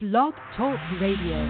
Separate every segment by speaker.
Speaker 1: Blog Talk Radio.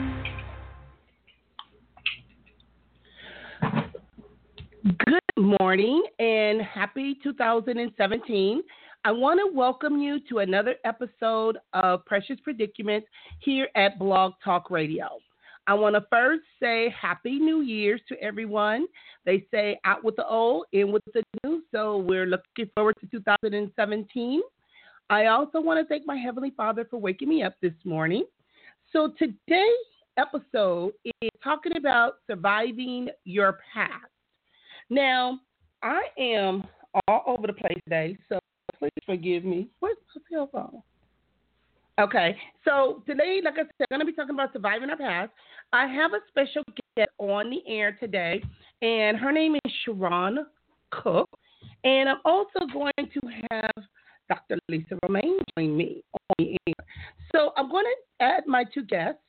Speaker 2: Good morning and happy 2017. I want to welcome you to another episode of Precious Predicaments here at Blog Talk Radio. I want to first say Happy New Year's to everyone. They say out with the old, in with the new, so we're looking forward to 2017. I also want to thank my Heavenly Father for waking me up this morning. So today's episode is talking about surviving your past. Now, I am all over the place today, so please forgive me. Where's my cell phone? Okay, so today, like I said, I'm going to be talking about surviving our past. I have a special guest on the air today, and her name is Sharon Cook. And I'm also going to have Dr. Lisa Romaine join me on the air. So I'm going to add my two guests.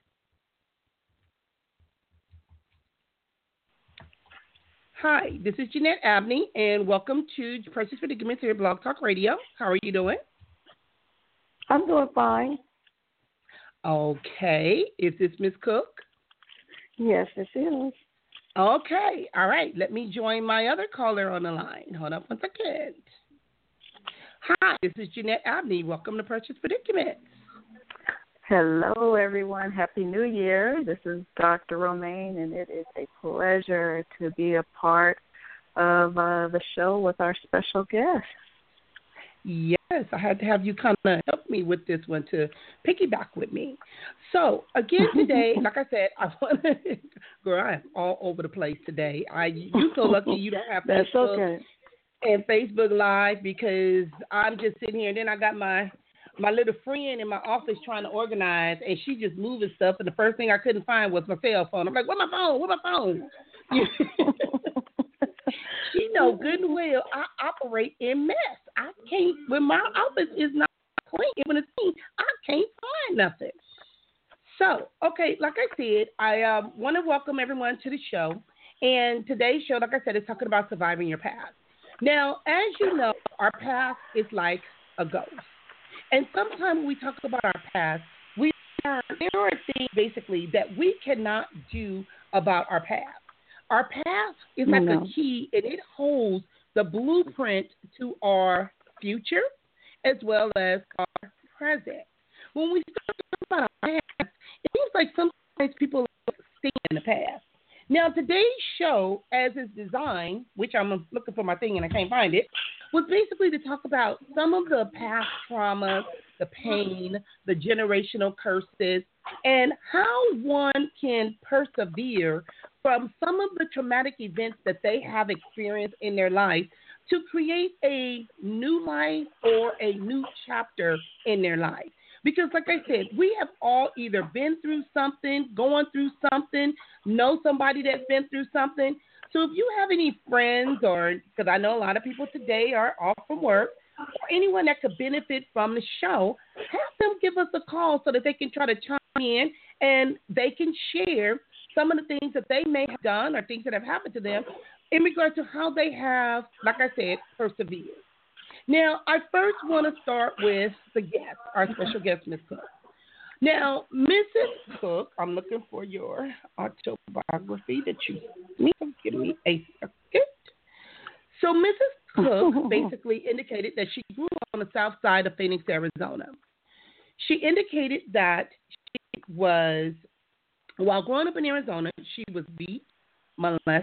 Speaker 2: Hi, this is Jeanette Abney, and welcome to Precious Predicaments here at Blog Talk Radio. How are you doing?
Speaker 3: I'm doing fine.
Speaker 2: Okay. Is this Miss Cook?
Speaker 3: Yes, it is.
Speaker 2: Okay. All right. Let me join my other caller on the line. Hold up one second. Hi, this is Jeanette Abney. Welcome to Precious Predicaments.
Speaker 3: Hello, everyone. Happy New Year. This is Dr. Romaine, and it is a pleasure to be a part of the show with our special guest.
Speaker 2: Yes, I had to have you kind of help me with this one to piggyback with me. So, again, today, like I said, I want to, girl, I'm all over the place today. You're so lucky you don't have
Speaker 3: That's
Speaker 2: Facebook
Speaker 3: okay.
Speaker 2: and Facebook Live because I'm just sitting here, and then I got my little friend in my office trying to organize, and she just moving stuff, and the first thing I couldn't find was my cell phone. I'm like, where's my phone? Where's my phone? She know good and well I operate in mess. I can't, when my office is not clean, when it's clean, I can't find nothing. So, okay, like I said, I want to welcome everyone to the show. And today's show, like I said, is talking about surviving your past. Now, as you know, our past is like a ghost. And sometimes when we talk about our past, there are things basically that we cannot do about our past. Our past is like a key, and it holds the blueprint to our future as well as our present. When we start talking about our past, it seems like sometimes people stay in the past. Now, today's show, as it's designed, which I'm looking for my thing and I can't find it, was basically to talk about some of the past traumas, the pain, the generational curses, and how one can persevere from some of the traumatic events that they have experienced in their life to create a new life or a new chapter in their life. Because like I said, we have all either been through something, going through something, know somebody that's been through something. So if you have any friends, or because I know a lot of people today are off from work, or anyone that could benefit from the show, have them give us a call so that they can try to chime in and they can share some of the things that they may have done or things that have happened to them in regard to how they have, like I said, persevered. Now, I first want to start with the guest, our special guest, Ms. Cook. Now, Mrs. Cook, I'm looking for your autobiography that you need to give me a second. So Mrs. Cook basically indicated that she grew up on the south side of Phoenix, Arizona. She indicated that she was, while growing up in Arizona, she was beat, molested,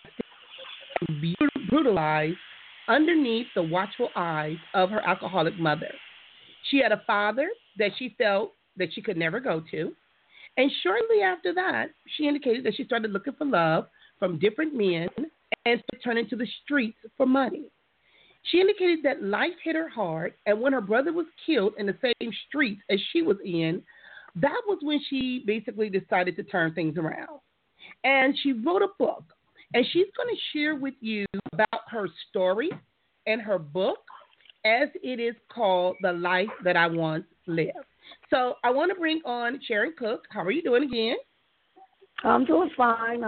Speaker 2: brutalized underneath the watchful eyes of her alcoholic mother. She had a father that she felt that she could never go to. And shortly after that, she indicated that she started looking for love from different men and turning to the streets for money. She indicated that life hit her hard, and when her brother was killed in the same streets as she was in, that was when she basically decided to turn things around. And she wrote a book, and she's going to share with you about her story and her book, as it is called The Life That I Once Lived. So I want to bring on Sharon Cook. How are you doing again?
Speaker 3: I'm doing fine.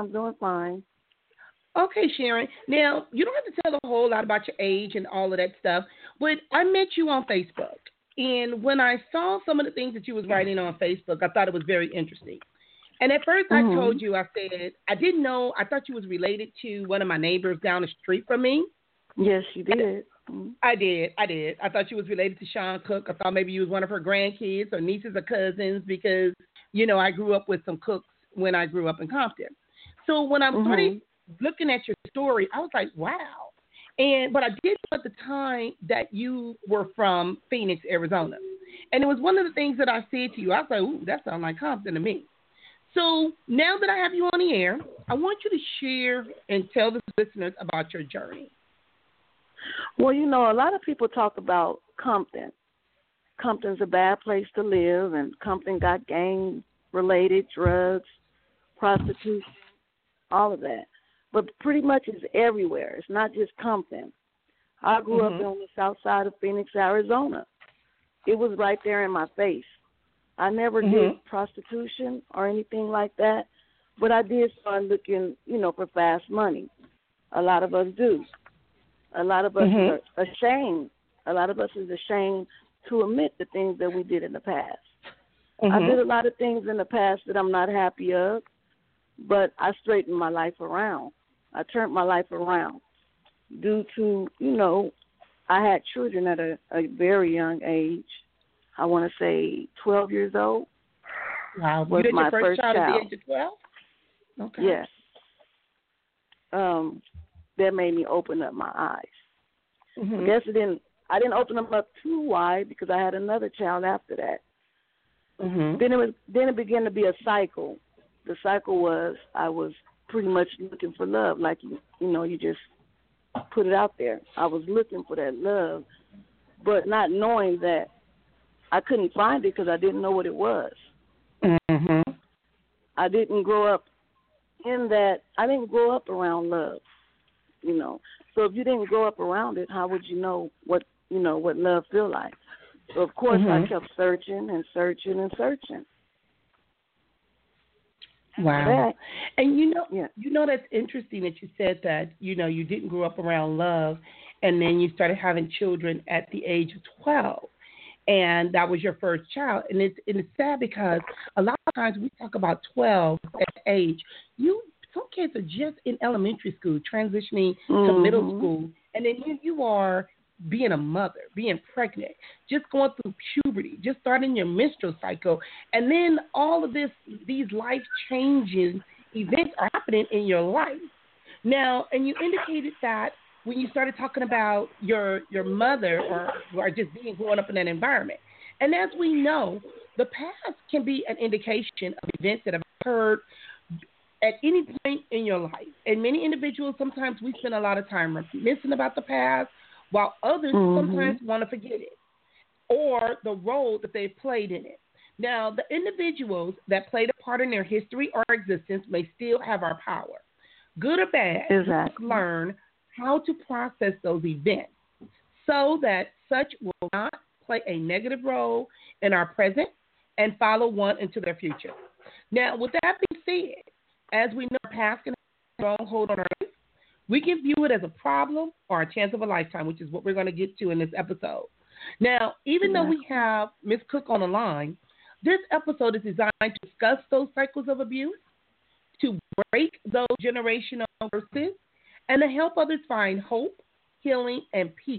Speaker 2: Okay, Sharon. Now, you don't have to tell a whole lot about your age and all of that stuff, but I met you on Facebook. And when I saw some of the things that you was writing on Facebook, I thought it was very interesting. And at first I told you, I said, I didn't know, I thought you was related to one of my neighbors down the street from me.
Speaker 3: Yes, you did.
Speaker 2: I did. I thought she was related to Sean Cook. I thought maybe you was one of her grandkids or nieces or cousins because, I grew up with some cooks when I grew up in Compton. So when I started looking at your story, I was like, wow. But I did know at the time that you were from Phoenix, Arizona. And it was one of the things that I said to you. I was like, ooh, that sounds like Compton to me. So now that I have you on the air, I want you to share and tell the listeners about your journey.
Speaker 3: Well, a lot of people talk about Compton. Compton's a bad place to live, and Compton got gang-related drugs, prostitution, all of that. But pretty much it's everywhere. It's not just Compton. I grew up on the south side of Phoenix, Arizona. It was right there in my face. I never did prostitution or anything like that, but I did start looking, for fast money. A lot of us do. A lot of us are ashamed. A lot of us is ashamed to admit the things that we did in the past. I did a lot of things in the past that I'm not happy of, but I straightened my life around. I turned my life around due to, I had children at a very young age. I want to say 12 years old.
Speaker 2: Wow.
Speaker 3: Was
Speaker 2: you did
Speaker 3: my
Speaker 2: your first child at the age of 12? Okay.
Speaker 3: Yes. That made me open up my eyes. I guess I didn't open them up too wide because I had another child after that. Then it began to be a cycle. The cycle was I was pretty much looking for love, like you just put it out there. I was looking for that love, but not knowing that I couldn't find it because I didn't know what it was. I didn't grow up in that. I didn't grow up around love. So if you didn't grow up around it, how would you know what love feel like? So of course I kept searching and searching and searching.
Speaker 2: Wow. And that's interesting that you said that, you didn't grow up around love and then you started having children at the age of 12. And that was your first child. And it's sad because a lot of times we talk about 12 at age. Some kids are just in elementary school, transitioning to middle school, and then you are being a mother, being pregnant, just going through puberty, just starting your menstrual cycle, and then all of these life-changing events are happening in your life. Now, and you indicated that when you started talking about your mother or just growing up in that environment. And as we know, the past can be an indication of events that have occurred at any point in your life. And many individuals, sometimes we spend a lot of time reminiscing about the past, while others sometimes want to forget it or the role that they played in it. Now, the individuals that played a part in their history or existence may still have our power. Good or bad, let's learn how to process those events so that such will not play a negative role in our present and follow one into their future. Now, with that being said, as we know, past can have a strong hold on our life. We can view it as a problem or a chance of a lifetime, which is what we're going to get to in this episode. Now, even though we have Ms. Cook on the line, this episode is designed to discuss those cycles of abuse, to break those generational curses, and to help others find hope, healing, and peace.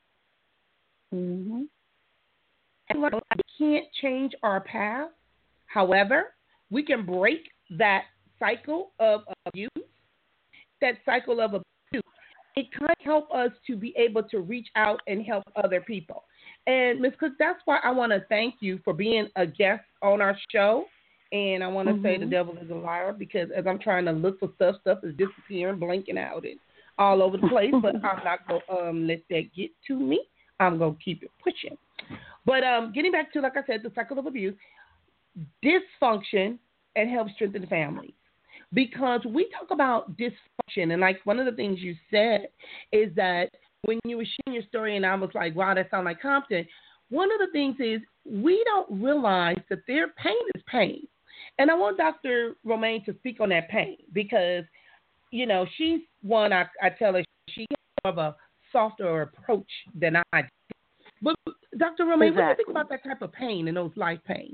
Speaker 2: And we can't change our past. However, we can break that cycle of abuse, that cycle of abuse. It can help us to be able to reach out and help other people. And Ms. Cook, that's why I want to thank you for being a guest on our show. And I want to say the devil is a liar because as I'm trying to look for stuff is disappearing, blinking out and all over the place. But I'm not going to let that get to me. I'm going to keep it pushing. But getting back to, like I said, the cycle of abuse, dysfunction, and help strengthen families. Because we talk about dysfunction, and like one of the things you said is that when you were sharing your story and I was like, wow, that sounds like Compton, one of the things is we don't realize that their pain is pain. And I want Dr. Romaine to speak on that pain because, she's one, I tell her, she has more of a softer approach than I do. But Dr. Romaine, what do you think
Speaker 3: Exactly.
Speaker 2: about that type of pain and those life pains?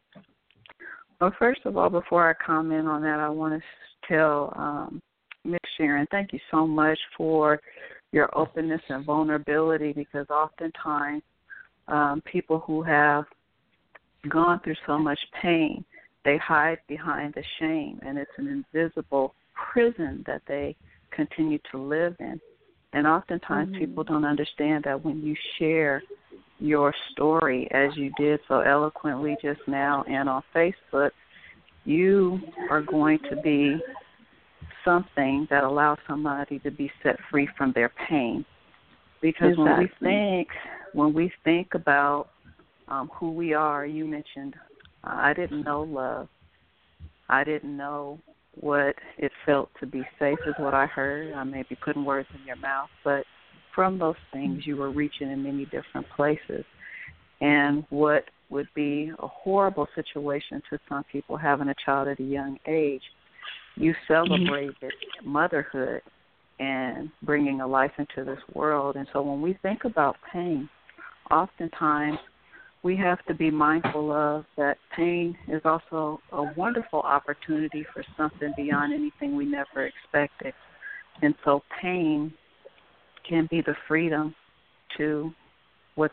Speaker 3: Well, first of all, before I comment on that, I want to tell Miss Sharon, thank you so much for your openness and vulnerability, because oftentimes people who have gone through so much pain, they hide behind the shame, and it's an invisible prison that they continue to live in. And oftentimes people don't understand that when you share your story, as you did so eloquently just now and on Facebook, you are going to be something that allows somebody to be set free from their pain. Because when we think about who we are, you mentioned I didn't know love. I didn't know what it felt to be safe, is what I heard. I may be putting words in your mouth, but from those things you were reaching in many different places. And what would be a horrible situation to some people having a child at a young age, you celebrated motherhood and bringing a life into this world. And so when we think about pain, oftentimes we have to be mindful of that pain is also a wonderful opportunity for something beyond anything we never expected. And so pain can be the freedom to what's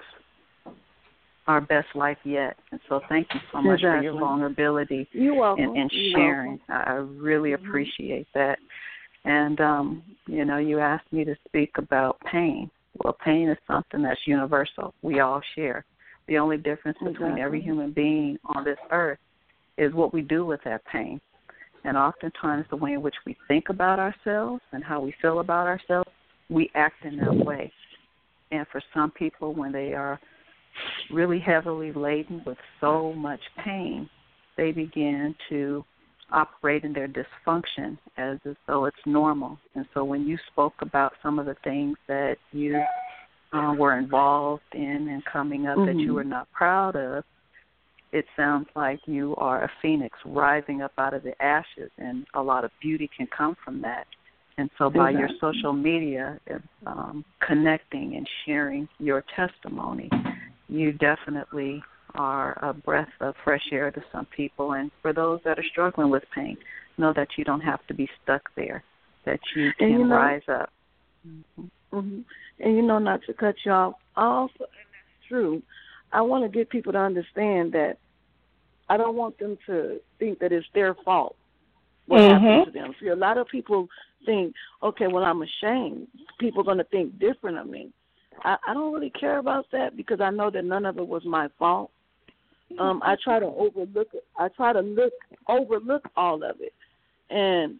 Speaker 3: our best life yet. And so thank you so much for your vulnerability.
Speaker 4: You're welcome.
Speaker 3: And sharing. I really appreciate that. And, you asked me to speak about pain. Well, pain is something that's universal. We all share. The only difference between every human being on this earth is what we do with that pain. And oftentimes the way in which we think about ourselves and how we feel about ourselves, we act in that way. And for some people, when they are really heavily laden with so much pain, they begin to operate in their dysfunction as though it's normal. And so when you spoke about some of the things that you were involved in and coming up that you were not proud of, it sounds like you are a phoenix rising up out of the ashes, and a lot of beauty can come from that. And so by your social media, connecting and sharing your testimony, you definitely are a breath of fresh air to some people. And for those that are struggling with pain, know that you don't have to be stuck there, that you can rise up.
Speaker 4: And, not to cut you off, also, and that's true, I want to get people to understand that I don't want them to think that it's their fault what happened to them. See, a lot of people think, okay, well, I'm ashamed. People are going to think different of me. I don't really care about that, because I know that none of it was my fault. I try to overlook it. I try to overlook all of it. And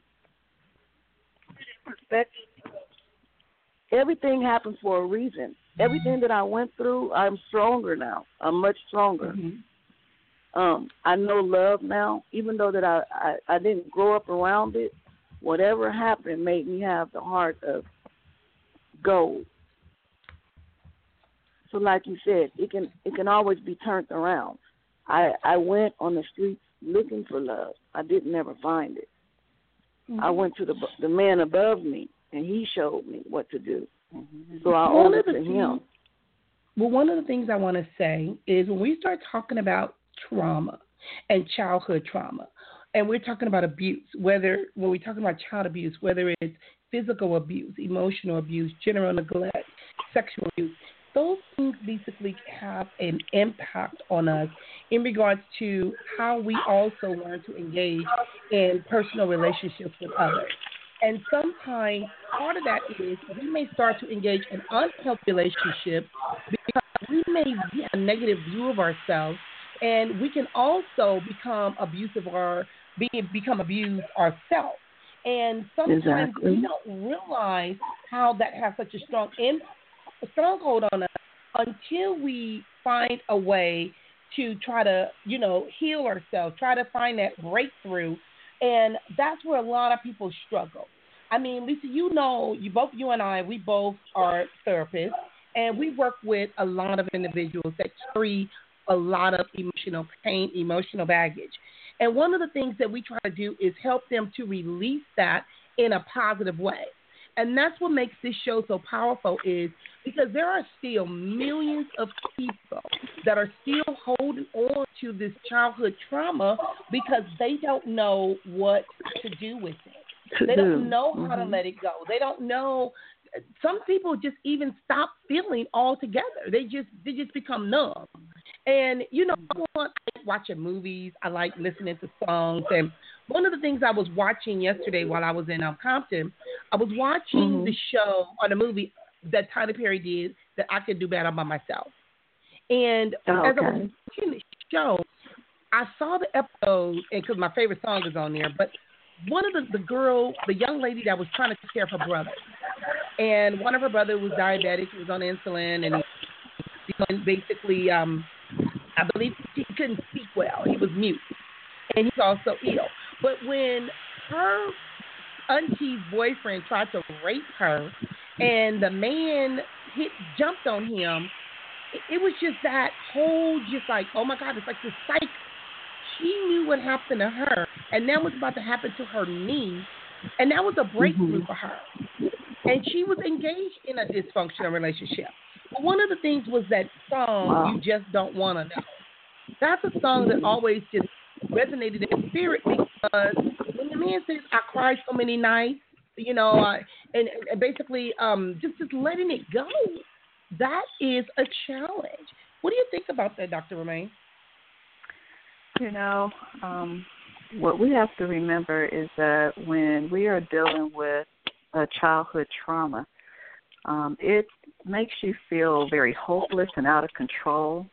Speaker 4: everything happens for a reason. Everything that I went through, I'm stronger now. I'm much stronger. I know love now, even though that I didn't grow up around it. Whatever happened made me have the heart of gold. So like you said, it can always be turned around. I went on the streets looking for love. I didn't ever find it. I went to the man above me, and he showed me what to do. So I owe it to him.
Speaker 2: Well, one of the things I want to say is when we start talking about trauma and childhood trauma, and we're talking about abuse, when we're talking about child abuse, whether it's physical abuse, emotional abuse, general neglect, sexual abuse, those things basically have an impact on us in regards to how we also learn to engage in personal relationships with others. And sometimes part of that is we may start to engage in unhealthy relationships because we may get a negative view of ourselves, and we can also become abusive or become abused ourselves. And sometimes we don't realize how that has such a stronghold on us until we find a way to try to, heal ourselves, try to find that breakthrough. And that's where a lot of people struggle. I mean, Lisa, both you and I, we both are therapists, and we work with a lot of individuals that carry a lot of emotional pain, emotional baggage. And one of the things that we try to do is help them to release that in a positive way. And that's what makes this show so powerful is because there are still millions of people that are still holding on to this childhood trauma because they don't know what to do with it. They don't know how to let it go. They don't know. Some people just even stop feeling altogether. They just become numb. And, I like watching movies. I like listening to songs. And one of the things I was watching yesterday while I was in Compton, I was watching the show or the movie that Tyler Perry did that I Could Do Better by Myself. And as I was watching the show, I saw the episode, and because my favorite song is on there, but one of the young lady that was trying to take care of her brother, and one of her brothers was diabetic, he was on insulin, and he basically, I believe he couldn't speak well. He was mute, and he was also ill. But when her auntie's boyfriend tried to rape her, and the man jumped on him, it was just that whole, just like, oh my God, it's like this cycle. She knew what happened to her, and that was about to happen to her niece, and that was a breakthrough for her. And she was engaged in a dysfunctional relationship. But one of the things was that song, You Just Don't Want to Know. That's a song that always just resonated in spirit because when the man says, I cried so many nights, and basically just letting it go, that is a challenge. What do you think about that, Dr. Romaine?
Speaker 3: What we have to remember is that when we are dealing with a childhood trauma, it makes you feel very hopeless and out of control.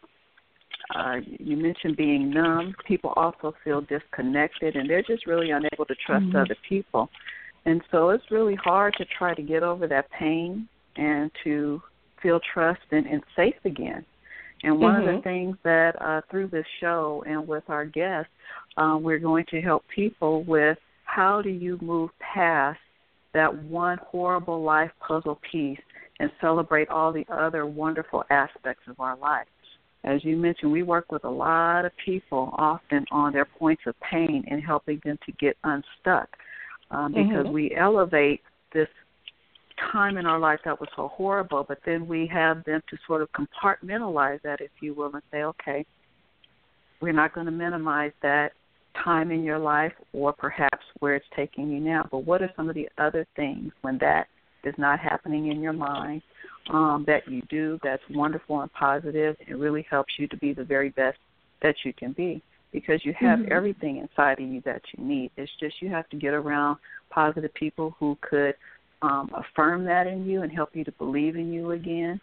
Speaker 3: You mentioned being numb. People also feel disconnected, and they're just really unable to trust other people. And so it's really hard to try to get over that pain and to feel trust and safe again. And one of the things that through this show and with our guests, we're going to help people with how do you move past that one horrible life puzzle piece and celebrate all the other wonderful aspects of our life. As you mentioned, we work with a lot of people often on their points of pain and helping them to get unstuck because we elevate this time in our life that was so horrible, but then we have them to sort of compartmentalize that, if you will, and say, okay, we're not going to minimize that time in your life or perhaps where it's taking you now, but what are some of the other things when that is not happening in your mind that you do that's wonderful and positive? It really helps you to be the very best that you can be because you have everything inside of you that you need. It's just you have to get around positive people who could affirm that in you and help you to believe in you again.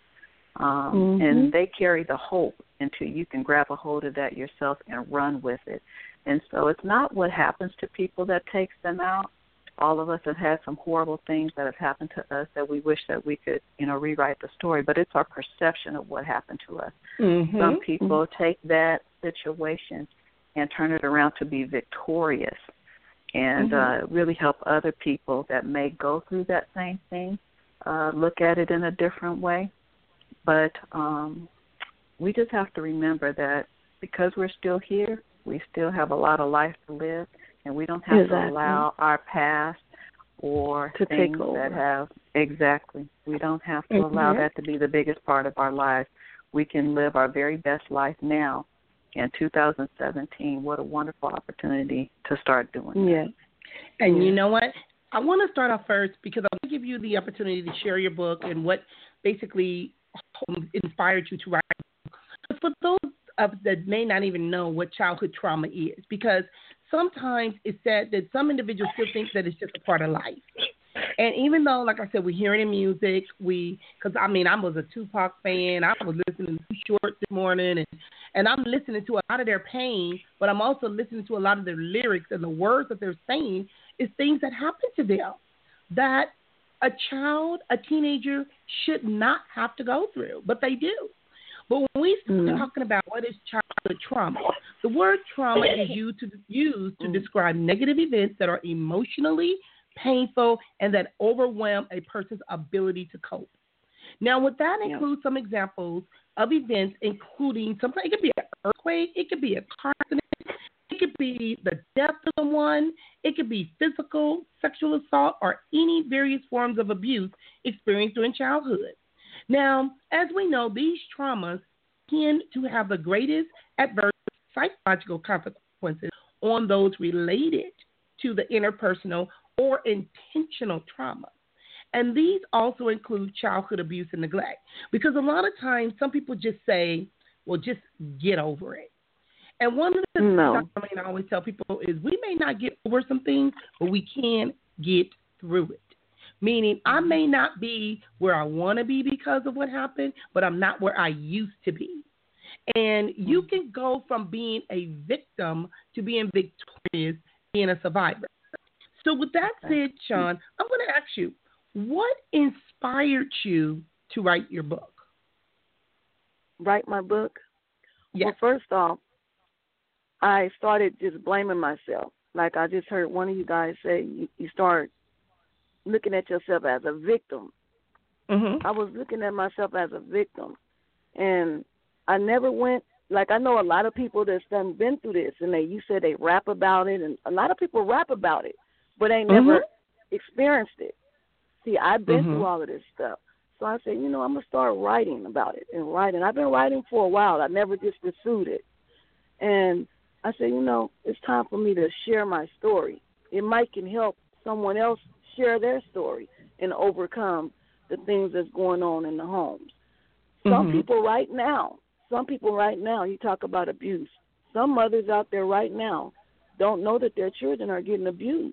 Speaker 3: And they carry the hope until you can grab a hold of that yourself and run with it. And so it's not what happens to people that takes them out. All of us have had some horrible things that have happened to us that we wish that we could, rewrite the story, but it's our perception of what happened to us. Some people take that situation and turn it around to be victorious and really help other people that may go through that same thing look at it in a different way. But we just have to remember that because we're still here, we still have a lot of life to live, and we don't have to allow our past or
Speaker 4: to
Speaker 3: things
Speaker 4: take over.
Speaker 3: that have we don't have to allow that to be the biggest part of our lives. We can live our very best life now. In 2017, what a wonderful opportunity to start doing that.
Speaker 2: And you know what? I want to start off first because I want to give you the opportunity to share your book and what basically inspired you to write. But for those that may not even know what childhood trauma is, because sometimes it's said that some individuals still think that it's just a part of life. And even though, like I said, we hear it in music, because I was a Tupac fan. I was listening to Too Short this morning, and I'm listening to a lot of their pain, but I'm also listening to a lot of their lyrics, and the words that they're saying is things that happen to them that a child, a teenager should not have to go through, but they do. But when we start talking about what is childhood trauma, the word trauma is used to describe negative events that are emotionally painful and that overwhelm a person's ability to cope. Now, with that includes some examples of events, including sometimes it could be an earthquake, it could be a car accident, it could be the death of someone, it could be physical, sexual assault, or any various forms of abuse experienced during childhood. Now, as we know, these traumas tend to have the greatest adverse psychological consequences on those related to the interpersonal or intentional trauma. And these also include childhood abuse and neglect. Because a lot of times some people just say, well, just get over it. And one of the things I always tell people is we may not get over some things, but we can get through it. Meaning I may not be where I want to be because of what happened, but I'm not where I used to be. And you can go from being a victim to being victorious, being a survivor. So with that said, Sean, I'm going to ask you, what inspired you to write your book?
Speaker 4: Write my book?
Speaker 2: Yes.
Speaker 4: Well, first off, I started just blaming myself. Like I just heard one of you guys say, you start looking at yourself as a victim.
Speaker 2: Mm-hmm.
Speaker 4: I was looking at myself as a victim. And I never went, like I know a lot of people that's done been through this, and you said they rap about it, and a lot of people rap about it, but ain't never experienced it. See, I've been through all of this stuff. So I said, I'm going to start writing about it and writing. I've been writing for a while. I never just pursued it. And I said, it's time for me to share my story. It might can help someone else share their story and overcome the things that's going on in the homes. Some people right now, you talk about abuse. Some mothers out there right now don't know that their children are getting abused.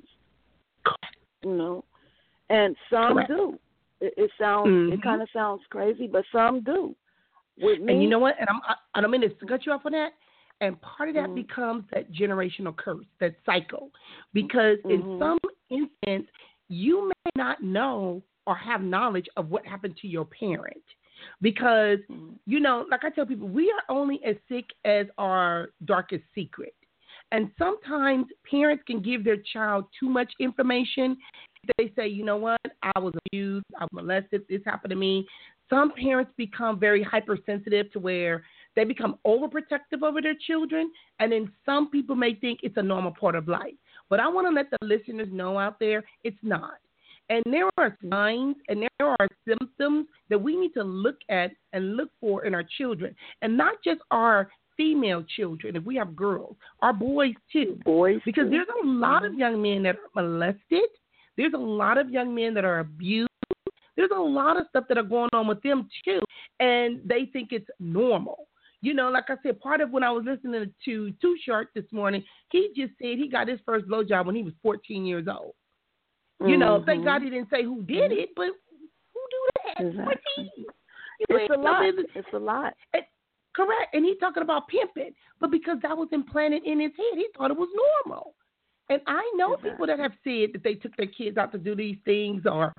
Speaker 4: And some do. It sounds, it kind of sounds crazy, but some do. With me,
Speaker 2: and you know what? And I don't mean to cut you off on that. And part of that becomes that generational curse, that cycle. Because in some instance, you may not know or have knowledge of what happened to your parent. Because, like I tell people, we are only as sick as our darkest secret. And sometimes parents can give their child too much information. They say, you know what, I was abused, I was molested, this happened to me. Some parents become very hypersensitive to where they become overprotective over their children. And then some people may think it's a normal part of life. But I want to let the listeners know out there, it's not. And there are signs and there are symptoms that we need to look at and look for in our children. And not just our female children, if we have girls, our boys too. Because there's a lot of young men that are molested. There's a lot of young men that are abused. There's a lot of stuff that are going on with them too. And they think it's normal. Like I said, part of when I was listening to Too Short this morning, he just said he got his first blowjob when he was 14 years old. Thank God he didn't say who did it, but who do that?
Speaker 4: Exactly. It's a lot. It's a lot.
Speaker 2: Correct. And he's talking about pimping, but because that was implanted in his head, he thought it was normal. And I know people that have said that they took their kids out to do these things or,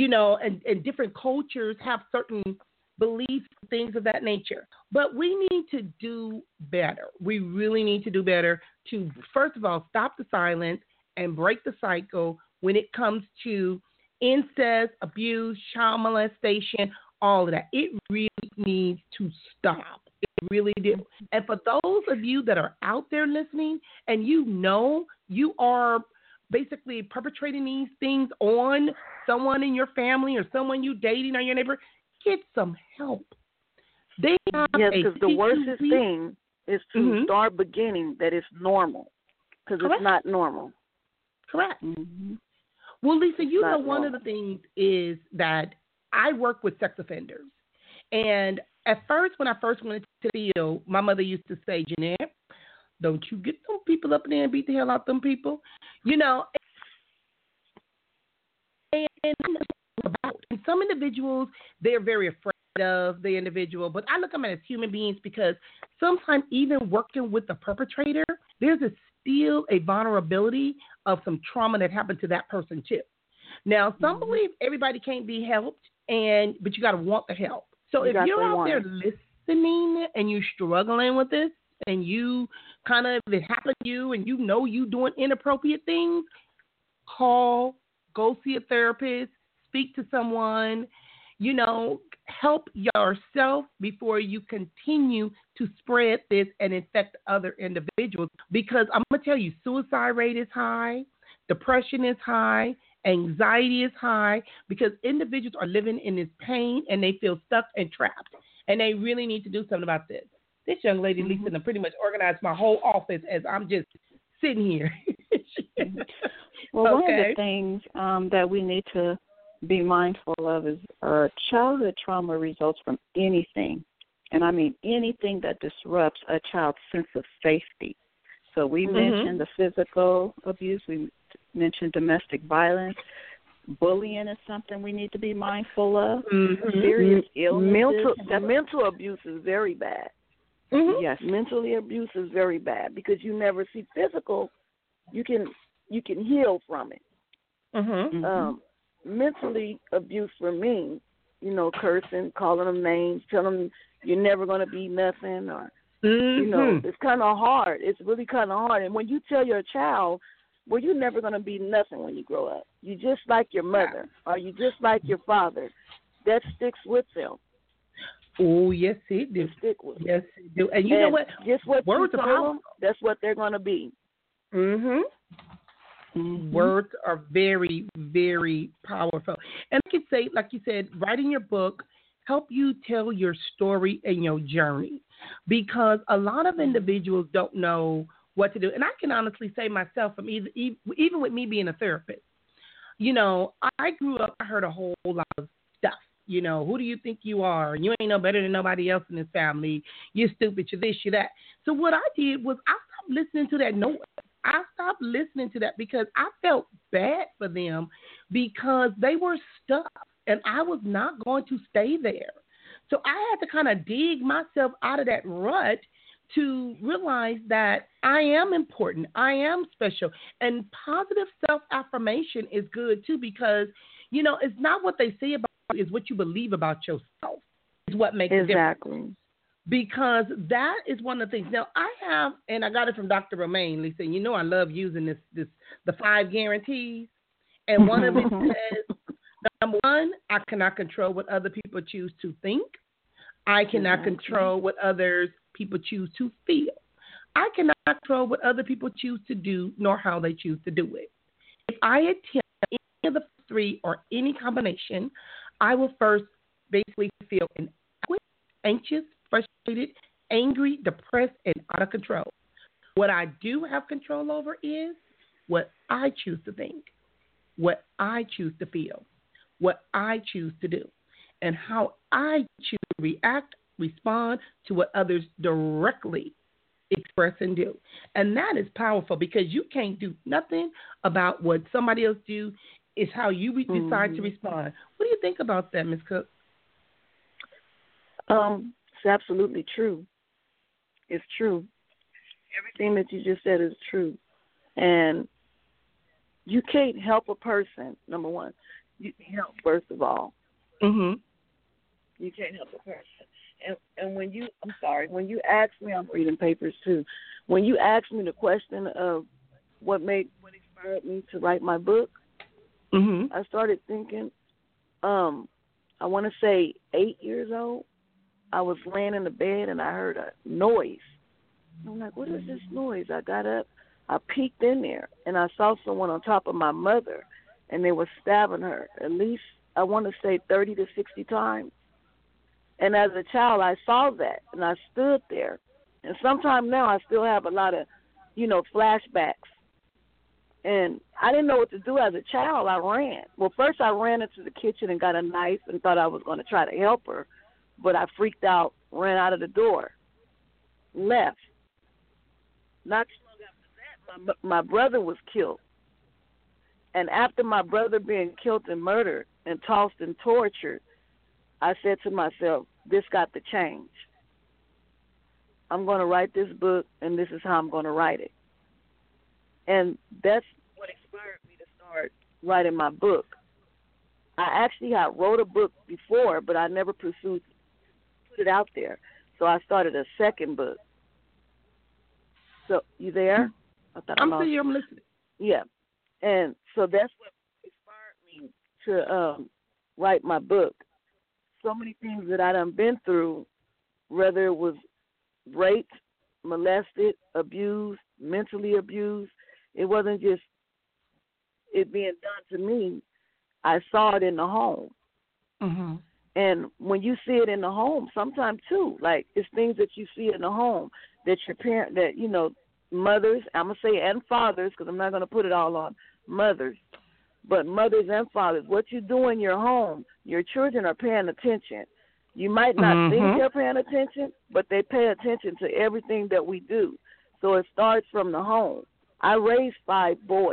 Speaker 2: and different cultures have certain beliefs, things of that nature. But we need to do better. We really need to do better to, first of all, stop the silence and break the cycle when it comes to incest, abuse, child molestation, all of that. It really needs to stop. It really did. And for those of you that are out there listening and you are basically perpetrating these things on someone in your family or someone you dating or your neighbor, get some help. They have
Speaker 4: because the worstest thing is to start beginning that it's normal, because it's not normal.
Speaker 2: Correct. Well, Lisa, know one of the things is that I work with sex offenders. And at first, when I first went into the field, my mother used to say, Jeanette, don't you get them people up there and beat the hell out of them people. And some individuals, they're very afraid of the individual, but I look at them as human beings because sometimes even working with the perpetrator, there's still a vulnerability of some trauma that happened to that person too. Now, some believe everybody can't be helped, but you got to want the help. So if you're out there listening and you're struggling with this and you it happened to you and you doing inappropriate things, call, go see a therapist, speak to someone, help yourself before you continue to spread this and infect other individuals. Because I'm going to tell you, suicide rate is high, depression is high, anxiety is high, because individuals are living in this pain and they feel stuck and trapped. And they really need to do something about this. This young lady, Lisa, done pretty much organized my whole office as I'm just sitting here.
Speaker 3: Well, one of the things that we need to be mindful of is childhood trauma results from anything, and I mean anything that disrupts a child's sense of safety. So we mentioned the physical abuse, we mentioned domestic violence. Bullying is something we need to be mindful of. Serious illnesses.
Speaker 4: Mental abuse is very bad. Yes, mentally abuse is very bad because you never see physical. You can heal from it. Mentally abuse for me, cursing, calling them names, telling them you're never going to be nothing, or it's kind of hard. It's really kind of hard. And when you tell your child, well, you're never going to be nothing when you grow up. You just like your mother, or you just like your father. That sticks with them.
Speaker 2: Oh, yes, it do.
Speaker 4: Stick with
Speaker 2: yes, it do. And you know what?
Speaker 4: Guess what?
Speaker 2: Words
Speaker 4: you tell them, that's what they're going to be.
Speaker 2: Words are very, very powerful. And I can say, like you said, writing your book help you tell your story and your journey, because a lot of individuals don't know what to do. And I can honestly say myself, from even with me being a therapist, I grew up, I heard a whole lot of stuff. Who do you think you are? You ain't no better than nobody else in this family. You're stupid, you're this, you're that. So what I did was I stopped listening to that noise. I stopped listening to that because I felt bad for them because they were stuck and I was not going to stay there. So I had to kind of dig myself out of that rut to realize that I am important. I am special. And positive self-affirmation is good too, because, it's not what they say about you, it's what you believe about yourself is what makes a difference. Because that is one of the things. Now, I have, and I got it from Dr. Romaine, Lisa, I love using the 5 guarantees. And one of it says, number 1, I cannot control what other people choose to think. I cannot control what others people choose to feel. I cannot control what other people choose to do, nor how they choose to do it. If I attempt any of the 3 or any combination, I will first basically feel inadequate, anxious, frustrated, angry, depressed, and out of control. What I do have control over is what I choose to think, what I choose to feel, what I choose to do, and how I choose to react, respond to what others directly express and do. And that is powerful because you can't do nothing about what somebody else do. It's how you decide to respond. What do you think about that, Ms. Cook?
Speaker 4: It's absolutely true. It's true. Everything that you just said is true. And you can't help a person, number one. You can help, first of all. You can't help a person. And when you ask me, I'm reading papers too. When you ask me the question of what inspired me to write my book, I started thinking, I want to say 8 years old. I was laying in the bed and I heard a noise. I'm like, what is this noise? I got up, I peeked in there, and I saw someone on top of my mother, and they were stabbing her at least, I want to say 30 to 60 times. And as a child, I saw that, and I stood there. And sometime now I still have a lot of, flashbacks. And I didn't know what to do as a child. I ran. Well, first I ran into the kitchen and got a knife and thought I was going to try to help her. But I freaked out, ran out of the door, left. Not too long after that, my brother was killed. And after my brother being killed and murdered and tossed and tortured, I said to myself, this got to change. I'm going to write this book, and this is how I'm going to write it. And that's what inspired me to start writing my book. I actually had wrote a book before, but I never put it out there. So I started a second book. So, you there?
Speaker 2: I'm here, I'm listening.
Speaker 4: Yeah. And so that's what inspired me to write my book. So many things that I done been through, whether it was raped, molested, abused, mentally abused. It wasn't just it being done to me, I saw it in the home.
Speaker 2: Mm-hmm.
Speaker 4: And when you see it in the home, sometimes too, like it's things that you see in the home that your parent, that mothers, I'm gonna say, and fathers, because I'm not gonna put it all on mothers, but mothers and fathers. What you do in your home, your children are paying attention. You might not think they're paying attention, but they pay attention to everything that we do. So it starts from the home. I raised 5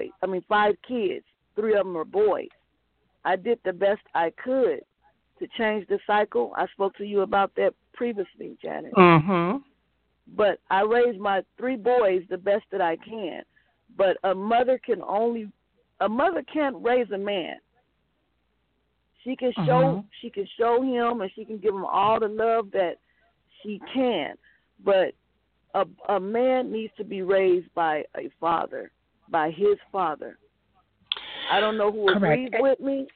Speaker 4: kids. 3 of them are boys. I did the best I could to change the cycle. I spoke to you about that previously, Janet.
Speaker 2: Mm-hmm.
Speaker 4: But I raised my 3 boys the best that I can. But a mother can't raise a man. She can show him, and she can give him all the love that she can. But a man needs to be raised by a father, by his father. I don't know who agrees with me.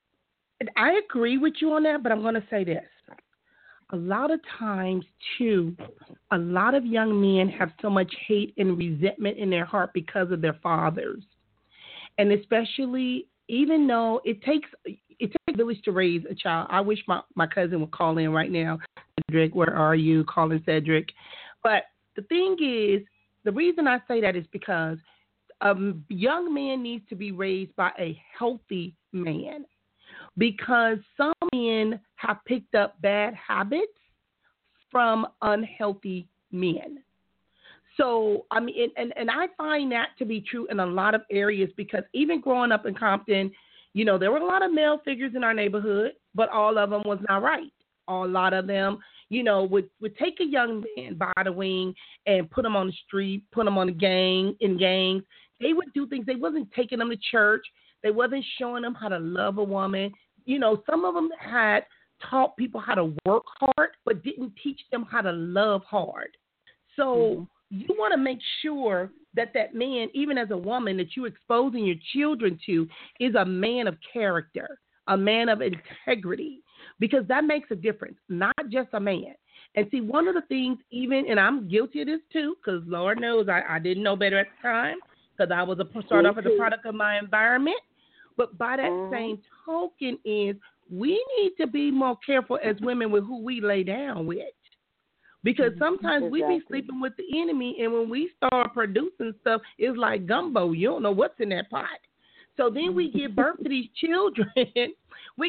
Speaker 2: I agree with you on that, but I'm going to say this. A lot of times, too, a lot of young men have so much hate and resentment in their heart because of their fathers. And especially, even though it takes a village to raise a child. I wish my cousin would call in right now. Cedric, where are you? Calling Cedric. But the thing is, the reason I say that is because a young man needs to be raised by a healthy man. Because some men have picked up bad habits from unhealthy men. So, I mean, and I find that to be true in a lot of areas, because even growing up in Compton, there were a lot of male figures in our neighborhood, but all of them was not right. A lot of them, would take a young man by the wing and put him on the street, put him on in gangs. They would do things. They wasn't taking them to church. They wasn't showing them how to love a woman. Some of them had taught people how to work hard, but didn't teach them how to love hard. So you want to make sure that man, even as a woman, that you're exposing your children to, is a man of character, a man of integrity, because that makes a difference, not just a man. And see, one of the things, and I'm guilty of this too, because Lord knows I didn't know better at the time, because I was start off as a product of my environment. But by that same token is we need to be more careful as women with who we lay down with. Because sometimes we be sleeping with the enemy, and when we start producing stuff, it's like gumbo. You don't know what's in that pot. So then we give birth to these children. And we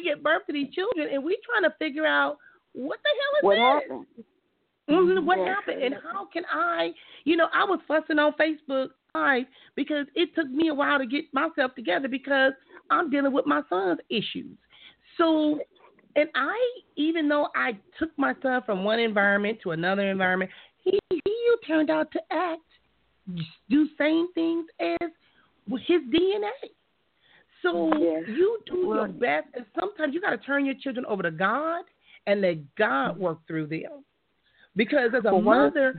Speaker 2: trying to figure out what the hell is
Speaker 4: happened.
Speaker 2: What happened, and how can I was fussing on Facebook Live because it took me a while to get myself together because I'm dealing with my son's issues. So, and even though I took my son from one environment to another environment, he turned out to do same things as his DNA. So you do your best, and sometimes you got to turn your children over to God and let God work through them. Because as a mother,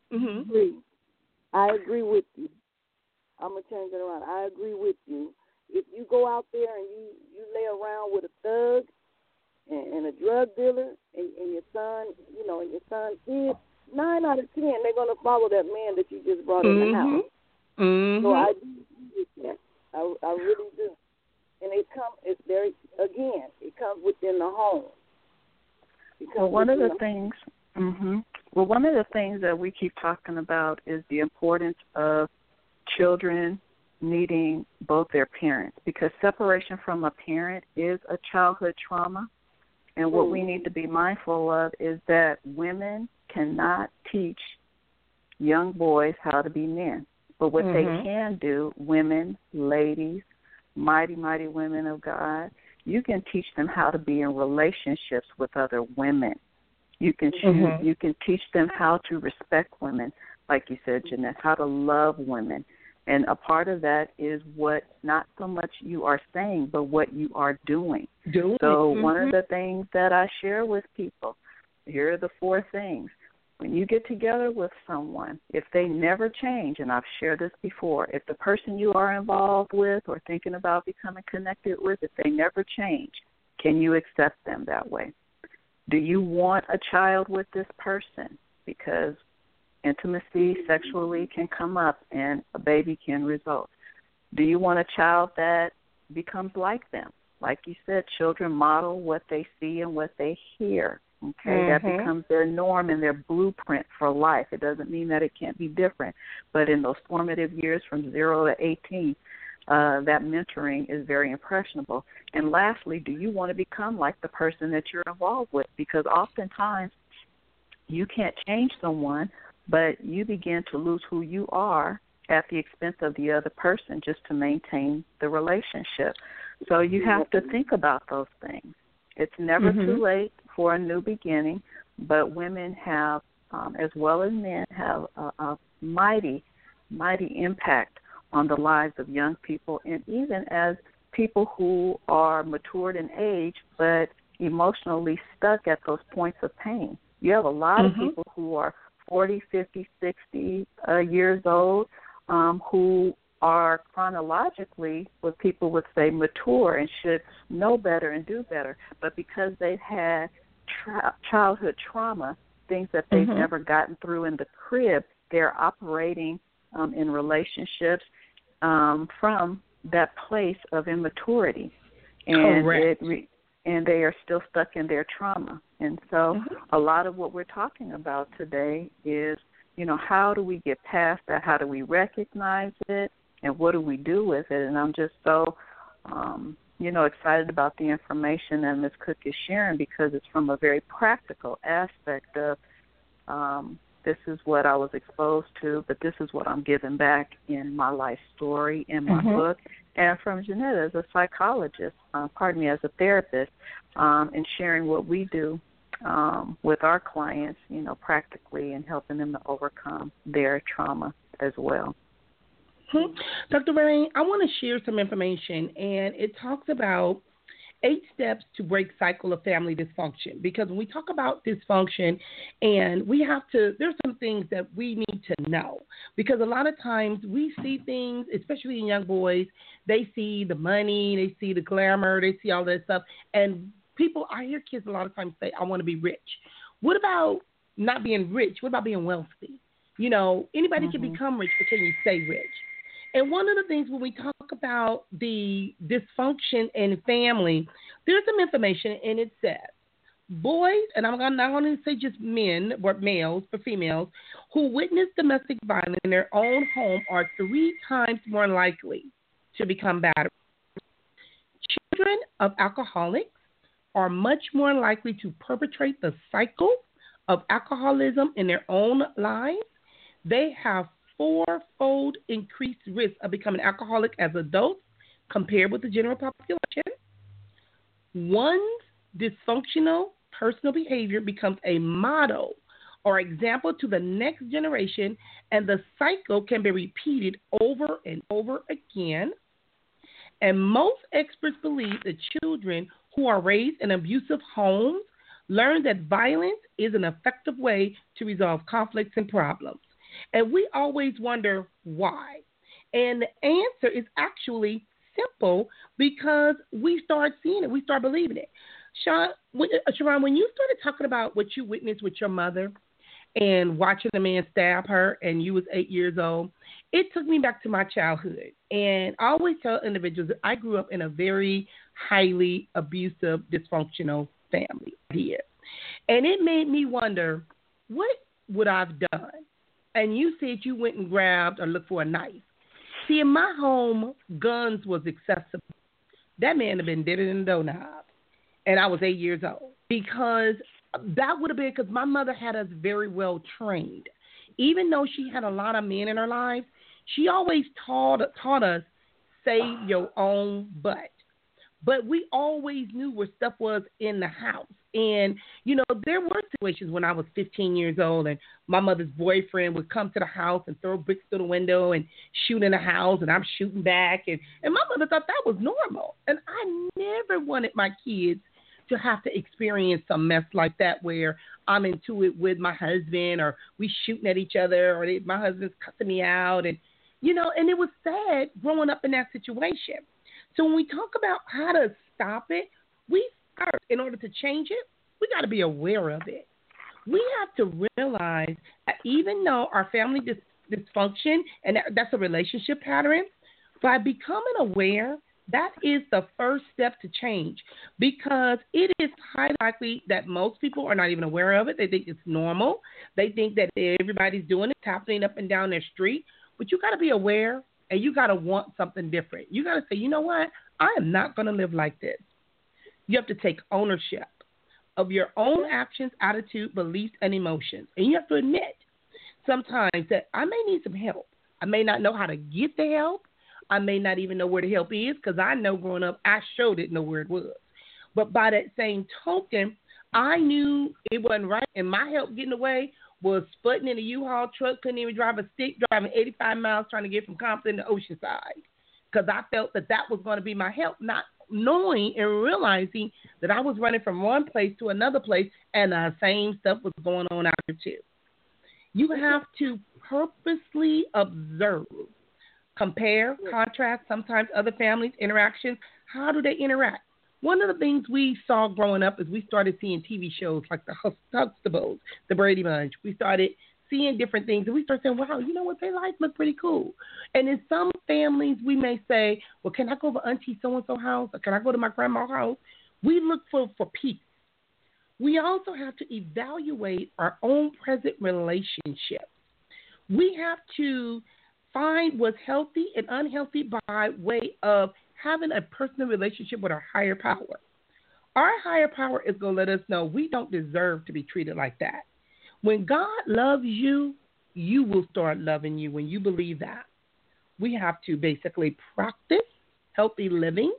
Speaker 4: I agree with you. I'm going to change it around. I agree with you. If you go out there and you lay around with a thug and a drug dealer and your son, and your son's kids, 9 out of 10, they're going to follow that man that you just brought in the house. So I do agree with that. I really do. And it comes within the home.
Speaker 3: One of the things that we keep talking about is the importance of children needing both their parents, because separation from a parent is a childhood trauma. And what we need to be mindful of is that women cannot teach young boys how to be men. But what they can do, women, ladies, mighty, mighty women of God, you can teach them how to be in relationships with other women. You can you can teach them how to respect women, like you said, Jeanette, how to love women. And a part of that is what not so much you are saying, but what you are doing. So one of the things that I share with people, here are the 4 things. When you get together with someone, if they never change, and I've shared this before, if the person you are involved with or thinking about becoming connected with, if they never change, can you accept them that way? Do you want a child with this person? Because intimacy sexually can come up and a baby can result. Do you want a child that becomes like them? Like you said, children model what they see and what they hear. Okay, that becomes their norm and their blueprint for life. It doesn't mean that it can't be different, but in those formative years from 0 to 18, that mentoring is very impressionable. And lastly, do you want to become like the person that you're involved with? Because oftentimes you can't change someone, but you begin to lose who you are at the expense of the other person just to maintain the relationship. So you have to think about those things. It's never too late for a new beginning, but women have, as well as men, have a mighty, mighty impact on the lives of young people, and even as people who are matured in age but emotionally stuck at those points of pain. You have a lot of people who are 40, 50, 60 years old who are chronologically what people would say mature and should know better and do better. But because they've had childhood trauma, things that they've never gotten through in the crib, they're operating in relationships from that place of immaturity. And
Speaker 2: Correct.
Speaker 3: And they are still stuck in their trauma. And so a lot of what we're talking about today is, you know, how do we get past that? How do we recognize it? And what do we do with it? And I'm just so, excited about the information that Ms. Cook is sharing, because it's from a very practical aspect of this is what I was exposed to, but this is what I'm giving back in my life story, in my book, and from Jeanette as a psychologist, as a therapist, and sharing what we do with our clients, you know, practically, and helping them to overcome their trauma as well.
Speaker 2: Dr. Rain, I want to share some information, and it talks about 8 steps to break cycle of family dysfunction. Because when we talk about dysfunction, and there's some things that we need to know. Because a lot of times we see things, especially in young boys, they see the money, they see the glamour, they see all that stuff. And I hear kids a lot of times say, I want to be rich. What about not being rich? What about being wealthy? You know, anybody can become rich, but can you stay rich? And one of the things when we talk about the dysfunction in family, there's some information, and it says boys, and I'm not going to say just men or males, but females, who witness domestic violence in their own home are 3 times more likely to become battered. Children of alcoholics are much more likely to perpetrate the cycle of alcoholism in their own lives. They have 4-fold increased risk of becoming alcoholic as adults compared with the general population. One's dysfunctional personal behavior becomes a model or example to the next generation, and the cycle can be repeated over and over again. And most experts believe that children who are raised in abusive homes learn that violence is an effective way to resolve conflicts and problems. And we always wonder why. And the answer is actually simple, because we start seeing it. We start believing it. Sharon, when you started talking about what you witnessed with your mother and watching a man stab her, and you was 8 years old, it took me back to my childhood. And I always tell individuals that I grew up in a very highly abusive, dysfunctional family here. And it made me wonder, what would I have done? And you said you went and grabbed or looked for a knife. See, in my home, guns was accessible. That man had been dead in the doorknob, and I was 8 years old. Because that would have been because my mother had us very well trained. Even though she had a lot of men in her life, she always taught us, save your own butt. But we always knew where stuff was in the house. And, you know, there were situations when I was 15 years old and my mother's boyfriend would come to the house and throw bricks through the window and shoot in the house, and I'm shooting back. And my mother thought that was normal. And I never wanted my kids to have to experience some mess like that where I'm into it with my husband, or we shooting at each other, or my husband's cussing me out. And, you know, and it was sad growing up in that situation. So when we talk about how to stop it, in order to change it, we got to be aware of it. We have to realize that even though our family dysfunction, and that's a relationship pattern, By becoming aware, that is the first step to change because it is highly likely that most people are not even aware of it. They think it's normal. They think that everybody's doing it, it's happening up and down their street. But you got to be aware and you got to want something different. You got to say, you know what? I am not going to live like this. You have to take ownership of your own actions, attitude, beliefs, and emotions. And you have to admit sometimes that I may need some help. I may not know how to get the help. I may not even know where the help is because I know growing up I sure didn't know where it was. But by that same token, I knew it wasn't right. And my help getting away was sputting in a U-Haul truck, couldn't even drive a stick, driving 85 miles trying to get from Compton to Oceanside because I felt that that was going to be my help, not knowing and realizing that I was running from one place to another place and the same stuff was going on out there too. You have to purposely observe, compare, contrast, sometimes other families' interactions. How do they interact? One of the things we saw growing up is we started seeing TV shows like the Huxtables, the Brady Bunch. We started seeing different things, and we started saying, wow, you know what, their life look pretty cool. And in some families, we may say, well, can I go to Auntie so-and-so house, or can I go to my grandma's house? We look for peace. We also have to evaluate our own present relationship. We have to find what's healthy and unhealthy by way of having a personal relationship with our higher power. Our higher power is going to let us know we don't deserve to be treated like that. When God loves you, you will start loving you when you believe that. We have to basically practice healthy living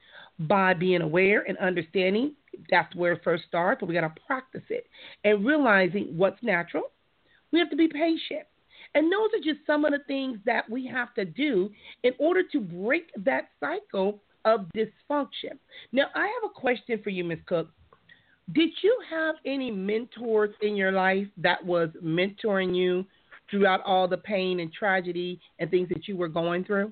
Speaker 2: by being aware and understanding. That's where it first starts, but we got to practice it and realizing what's natural. We have to be patient. And those are just some of the things that we have to do in order to break that cycle of dysfunction. Now, I have a question for you, Ms. Cook. Did you have any mentors in your life that was mentoring you throughout all the pain and tragedy and things that you were going through?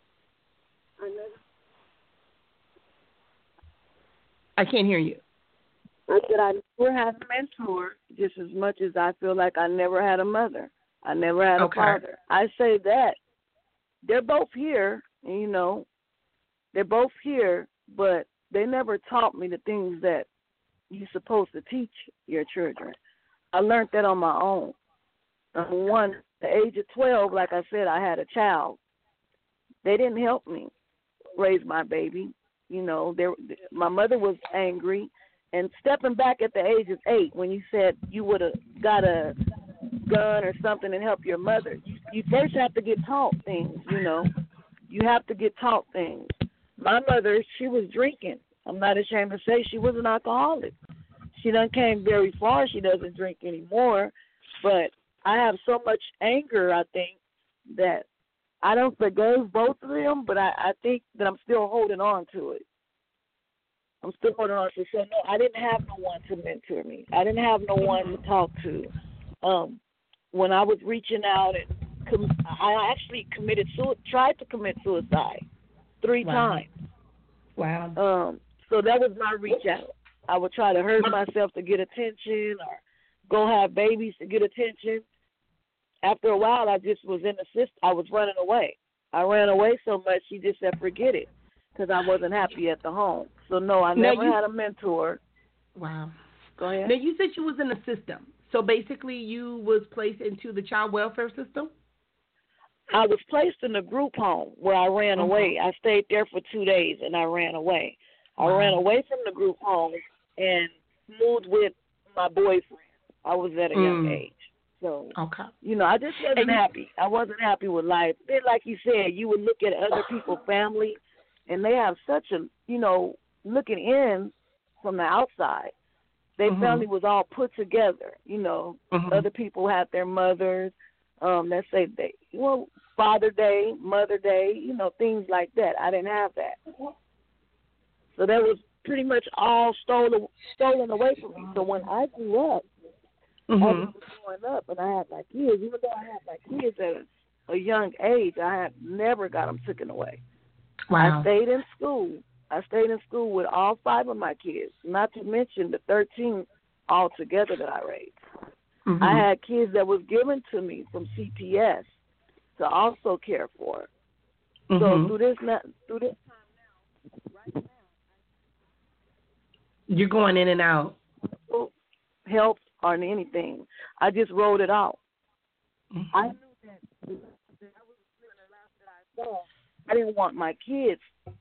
Speaker 2: I can't hear you.
Speaker 4: I said I never had a mentor just as much as I feel like I never had a mother. I never had a father. I say that they're both here, and, you know, they're both here, but they never taught me the things that you're supposed to teach your children. I learned that on my own. At the age of 12, like I said, I had a child. They didn't help me raise my baby. You know, my mother was angry. And stepping back at the age of 8, when you said you would have got a gun or something and help your mother, you first have to get taught things, you know. You have to get taught things. My mother, she was drinking. I'm not ashamed to say she was an alcoholic. She done came very far. She doesn't drink anymore. But I have so much anger, I think, that I don't forgive both of them, but I think that I'm still holding on to it. I'm still holding on to it. So, no, I didn't have no one to mentor me. I didn't have no one to talk to. When I was reaching out, I actually tried to commit suicide 3 times.
Speaker 2: Wow.
Speaker 4: So that was my reach out. I would try to hurt myself to get attention or go have babies to get attention. After a while, I just was in the system. I was running away. I ran away so much, she just said, forget it, because I wasn't happy at the home. So, no, I never had a mentor.
Speaker 2: Wow.
Speaker 4: Go ahead.
Speaker 2: Now, you said you was in the system. So, basically, you was placed into the child welfare system?
Speaker 4: I was placed in a group home where I ran away. I stayed there for 2 days, and I ran away. I ran away from the group home and moved with my boyfriend. I was at a young age. So, you know, I just wasn't happy. I wasn't happy with life. Then, like you said, you would look at other people's family, and they have such a, you know, looking in from the outside. Their family was all put together, you know. Other people had their mothers. Let's say Father Day, Mother Day, you know, things like that. I didn't have that. So that was pretty much all stolen away from me. So when I grew up, I was growing up and I had my kids, even though I had my kids at a young age, I had never got them taken away.
Speaker 2: Wow.
Speaker 4: I stayed in school. I stayed in school with all 5 of my kids, not to mention the 13 altogether that I raised. I had kids that was given to me from CPS to also care for. So through this
Speaker 2: you're going in and out.
Speaker 4: help or anything, I just wrote it out.
Speaker 2: Mm-hmm.
Speaker 4: I knew that I was living the life that I saw. I didn't want my kids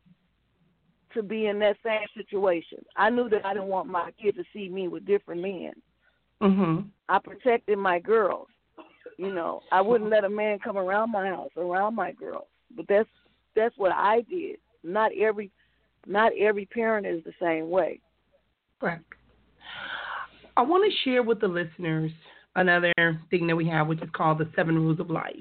Speaker 4: to be in that same situation. I knew that I didn't want my kids to see me with different men.
Speaker 2: Mm-hmm.
Speaker 4: I protected my girls. You know, I wouldn't let a man come around my house, around my girls. But that's what I did. Not every parent is the same way.
Speaker 2: Correct. I want to share with the listeners another thing that we have, which is called the 7 rules of life.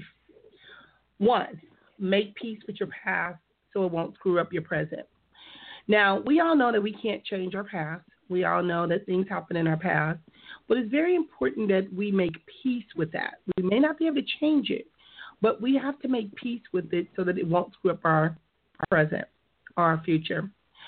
Speaker 2: 1, make peace with your past so it won't screw up your present. Now, we all know that we can't change our past. We all know that things happen in our past. But it's very important that we make peace with that. We may not be able to change it, but we have to make peace with it so that it won't screw up our present or our future.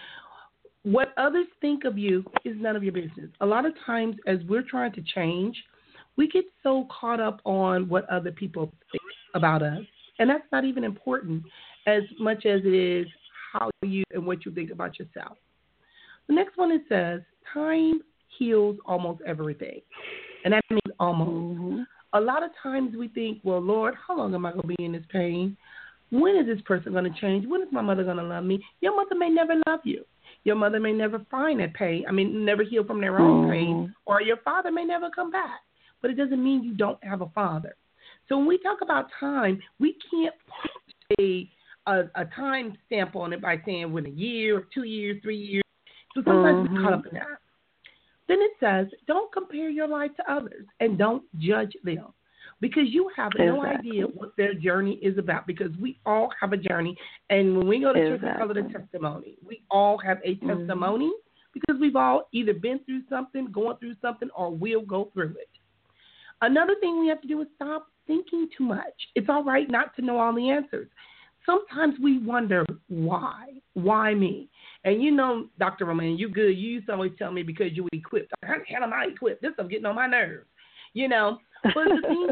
Speaker 2: What others think of you is none of your business. A lot of times as we're trying to change, we get so caught up on what other people think about us. And that's not even important as much as it is how you and what you think about yourself. The next one, it says, time heals almost everything. And that means almost. Mm-hmm. A lot of times we think, well, Lord, how long am I going to be in this pain? When is this person going to change? When is my mother going to love me? Your mother may never love you. Your mother may never find that pain. Never heal from their own pain. Or your father may never come back. But it doesn't mean you don't have a father. So when we talk about time, we can't put a time stamp on it by saying when a year, 2 years, 3 years. So sometimes we're caught up in that. Then it says, don't compare your life to others and don't judge them because you have no idea what their journey is about because we all have a journey. And when we go to church, we call it a testimony. We all have a testimony because we've all either been through something, going through something, or will go through it. Another thing we have to do is stop thinking too much. It's all right not to know all the answers. Sometimes we wonder why. Why me? And you know, Dr. Romaine, you good. You used to always tell me because you were equipped. How am I equipped? This stuff getting on my nerves. You know, but the thing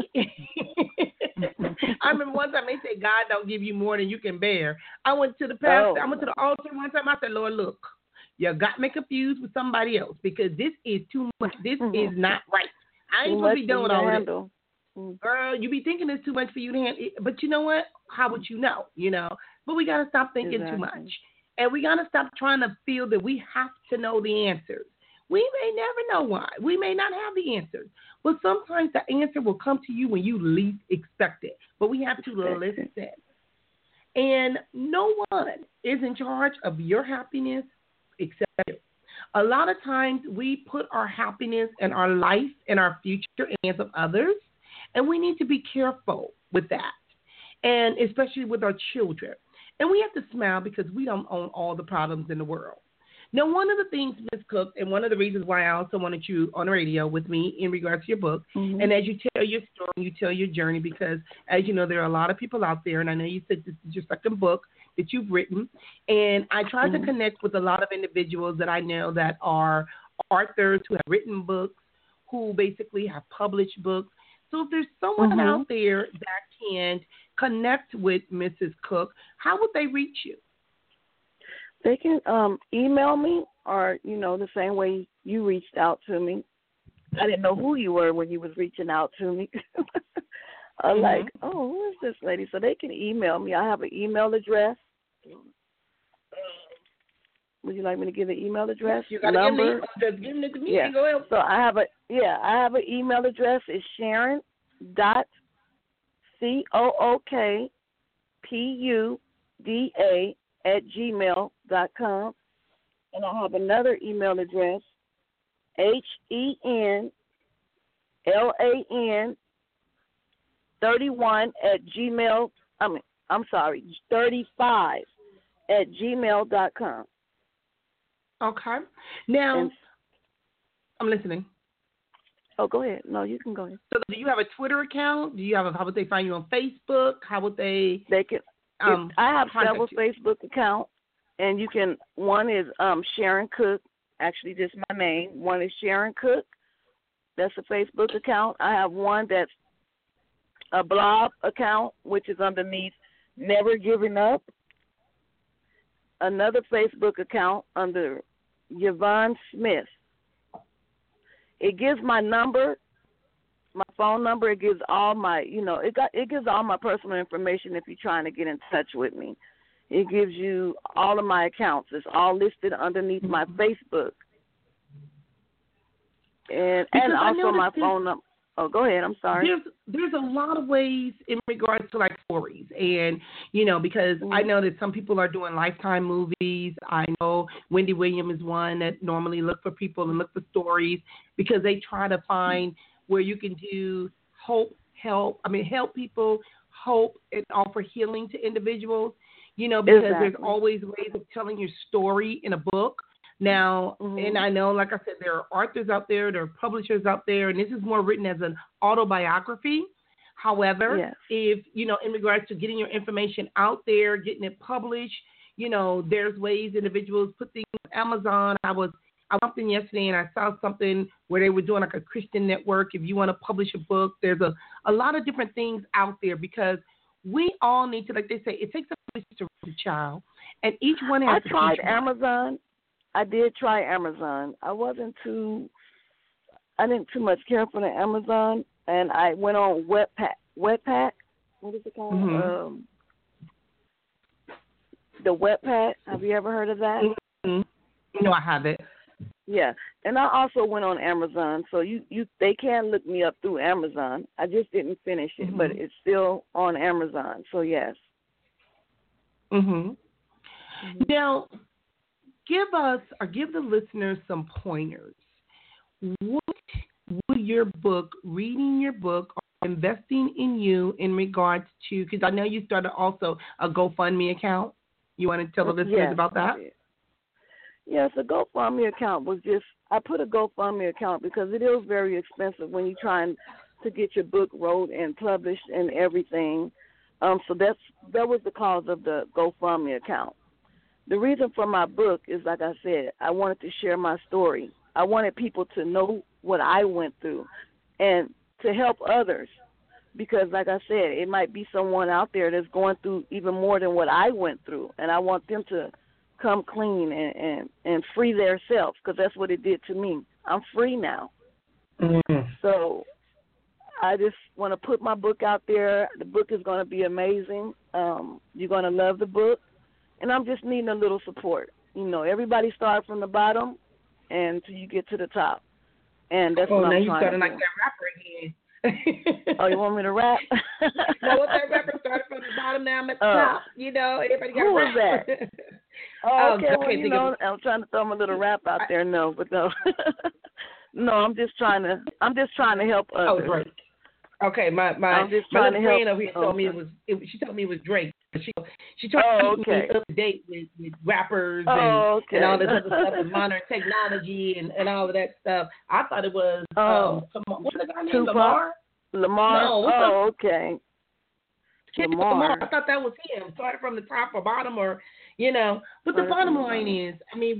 Speaker 2: is, I remember one time they said God don't give you more than you can bear. I went to the pastor. I went to the altar one time. I said, Lord, look, you got me confused with somebody else because this is too much. This is not right. I ain't supposed to be doing all this. Girl, you be thinking it's too much for you to handle. But you know what? How would you know? You know. But we got to stop thinking too much. And we got to stop trying to feel that we have to know the answers. We may never know why. We may not have the answers. But sometimes the answer will come to you when you least expect it. But we have to listen. And no one is in charge of your happiness except you. A lot of times we put our happiness and our life and our future in the hands of others. And we need to be careful with that. And especially with our children. And we have to smile because we don't own all the problems in the world. Now, one of the things, Ms. Cook, and one of the reasons why I also wanted you on the radio with me in regards to your book, and as you tell your story, you tell your journey, because as you know, there are a lot of people out there, and I know you said this is your second book that you've written, and I tried to connect with a lot of individuals that I know that are authors who have written books, who basically have published books. So if there's someone out there that can connect with Mrs. Cook, how would they reach you?
Speaker 4: They can email me or, you know, the same way you reached out to me. I didn't know who you were when you was reaching out to me. I'm like, oh, who is this lady? So they can email me. I have an email address. Would you like me to give the email address?
Speaker 2: You got to give it to me.
Speaker 4: Yeah.
Speaker 2: Go ahead.
Speaker 4: So I have an email address. It's Sharon.COOKPUDA@gmail.com. And I have another email address, HENLAN31 35 @gmail.com.
Speaker 2: Okay. Now, I'm listening.
Speaker 4: Oh, go ahead. No, you can go ahead.
Speaker 2: So, do you have a Twitter account? How would they find you on Facebook? How would they?
Speaker 4: They can. I have several Facebook accounts, and you can. One is Sharon Cook. Actually, just my name. One is Sharon Cook. That's a Facebook account. I have one that's a blog account, which is underneath Never Giving Up. Another Facebook account under Yvonne Smith. It gives my number, my phone number. It gives all my, it gives all my personal information if you're trying to get in touch with me. It gives you all of my accounts. It's all listed underneath my Facebook. And also my phone number. Oh, go ahead. I'm sorry.
Speaker 2: There's a lot of ways in regards to like stories, and because I know that some people are doing Lifetime movies. I know Wendy Williams is one that normally look for people and look for stories because they try to find where you can do help people, hope, and offer healing to individuals. Because there's always ways of telling your story in a book. Now, and I know, like I said, there are authors out there, there are publishers out there, and this is more written as an autobiography. However, if, in regards to getting your information out there, getting it published, there's ways individuals put things on Amazon. I was something yesterday and I saw something where they were doing like a Christian network. If you want to publish a book, there's a lot of different things out there because we all need to, like they say, it takes a place to raise a child, and each one has to. I tried
Speaker 4: Amazon. I did try Amazon. I didn't too much care for the Amazon, and I went on Webpack. What is it called? Mm-hmm. The Webpack. Have you ever heard of that?
Speaker 2: Mm-hmm. No, I haven't.
Speaker 4: Yeah, and I also went on Amazon, so they can look me up through Amazon. I just didn't finish it, but it's still on Amazon. So yes.
Speaker 2: Now, give the listeners some pointers. What would your book, reading your book, or investing in you in regards to, because I know you started also a GoFundMe account. You want to tell the listeners about that?
Speaker 4: Yes, a GoFundMe account was I put a GoFundMe account because it is very expensive when you're trying to get your book wrote and published and everything. So that was the cause of the GoFundMe account. The reason for my book is, like I said, I wanted to share my story. I wanted people to know what I went through and to help others because, like I said, it might be someone out there that's going through even more than what I went through, and I want them to come clean and free their self because that's what it did to me. I'm free now. So I just want to put my book out there. The book is going to be amazing. You're going to love the book. And I'm just needing a little support. Everybody starts from the bottom until you get to the top. And that's what I'm trying to do. Oh, now you started like that rapper again. Oh, you want me to rap?
Speaker 2: No, what that rapper started from the bottom, now I'm at the top. Everybody got
Speaker 4: who was that? Okay, I'm trying to throw my little rap out there. No, but no. No, I'm just trying to help others.
Speaker 2: Oh, Drake. Okay, my friend over here told me she told me it was Drake. She tried to keep me up to date with rappers and all this other stuff and modern technology and all of that stuff. I thought it was what's the guy named Lamar?
Speaker 4: No, okay.
Speaker 2: Lamar. I thought that was him. Started from the top or bottom or But the bottom line is,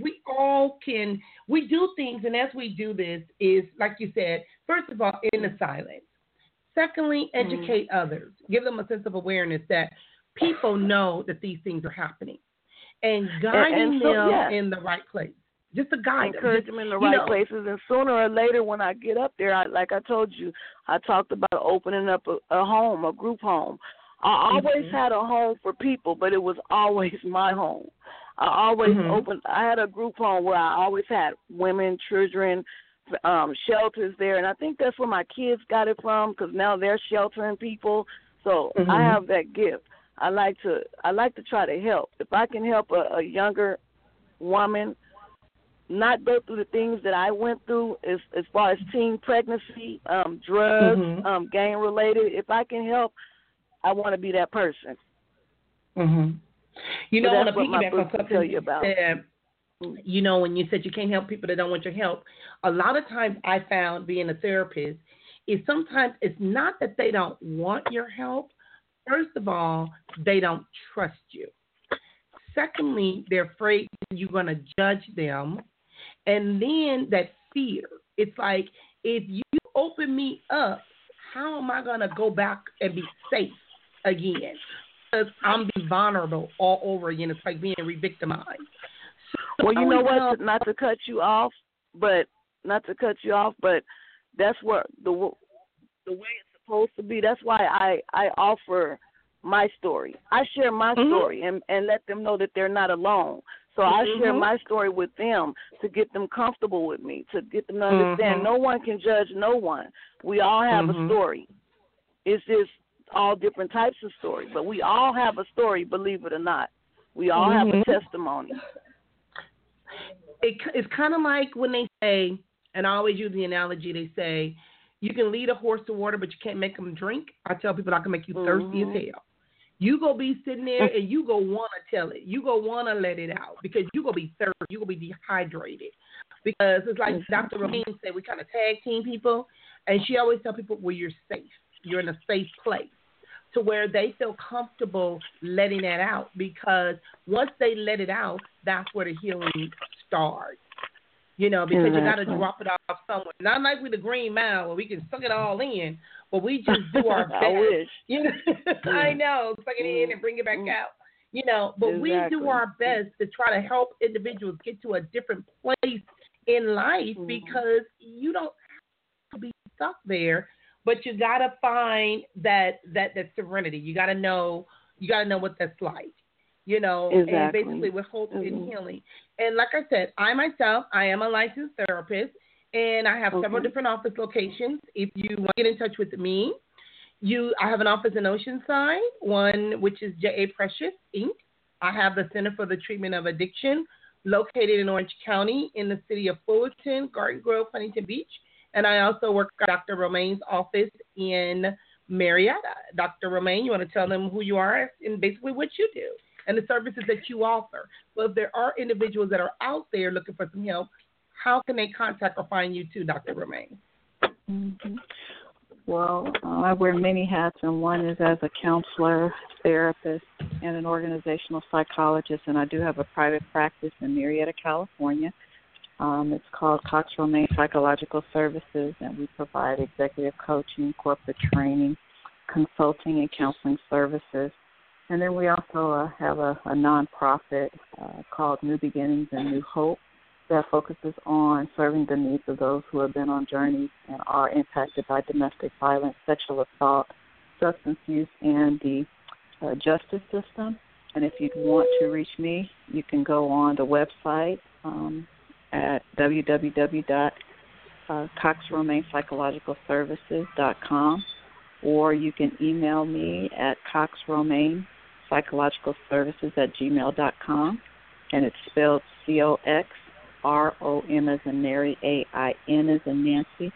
Speaker 2: we do things, and as we do this is, like you said, first of all, in the silence. Secondly, educate others. Give them a sense of awareness that people know that these things are happening, and guiding them in the right place. Just to guide
Speaker 4: encourage them in the right places. And sooner or later, when I get up there, like I told you, I talked about opening up a home, a group home. I always had a home for people, but it was always my home. I always I had a group home where I always had women, children, shelters there, and I think that's where my kids got it from because now they're sheltering people. So I have that gift. I like to try to help. If I can help a younger woman not go through the things that I went through as far as teen pregnancy, drugs, gang related, if I can help, I want to be that person.
Speaker 2: I want to piggyback on something you said. When you said you can't help people that don't want your help, a lot of times I found being a therapist is sometimes it's not that they don't want your help. First of all, they don't trust you. Secondly, they're afraid you're going to judge them. And then that fear. It's like, if you open me up, how am I going to go back and be safe again? because I'm being vulnerable all over again. It's like being re-victimized. So
Speaker 4: well, you know what? Not to cut you off, but that's where the way it's supposed to be. That's why I offer my story. I share my story and let them know that they're not alone. So I share my story with them to get them comfortable with me, to get them to understand no one can judge no one. We all have a story. It's just all different types of stories, but we all have a story, believe it or not. We all have a testimony.
Speaker 2: It's kind of like when they say, and I always use the analogy, they say, you can lead a horse to water, but you can't make them drink. I tell people I can make you thirsty as hell. You go be sitting there and you go want to tell it. You go want to let it out because you go be thirsty. You go be dehydrated. Because it's like Dr. Romaine said, we kind of tag team people. And she always tell people, well, you're safe. You're in a safe place to where they feel comfortable letting that out. Because once they let it out, that's where the healing starts. You know, because you got to drop it off somewhere. Not like with the Green Mile where we can suck it all in, but we just do our best.
Speaker 4: I wish.
Speaker 2: You know, I know, suck it in and bring it back out. You know, but we do our best to try to help individuals get to a different place in life because you don't have to be stuck there, but you got to find that serenity. You got to know what that's like. You know, and basically with hope and healing. And like I said, I am a licensed therapist, and I have several different office locations. If you want to get in touch with me, I have an office in Oceanside, one which is J.A. Precious, Inc. I have the Center for the Treatment of Addiction located in Orange County in the city of Fullerton, Garden Grove, Huntington Beach. And I also work at Dr. Romaine's office in Marietta. Dr. Romaine, you want to tell them who you are and basically what you do and the services that you offer. But if there are individuals that are out there looking for some help, how can they contact or find you too, Dr. Romaine?
Speaker 3: Well, I wear many hats, and one is as a counselor, therapist, and an organizational psychologist, and I do have a private practice in Marietta, California. It's called Cox Romaine Psychological Services, and we provide executive coaching, corporate training, consulting, and counseling services. And then we also have a nonprofit called New Beginnings and New Hope that focuses on serving the needs of those who have been on journeys and are impacted by domestic violence, sexual assault, substance use, and the justice system. And if you want to reach me, you can go on the website at www.coxromainepsychologicalservices.com, or you can email me at coxromainepsychologicalservices@gmail.com, and it's spelled COXROM as in Mary, AIN as in Nancy,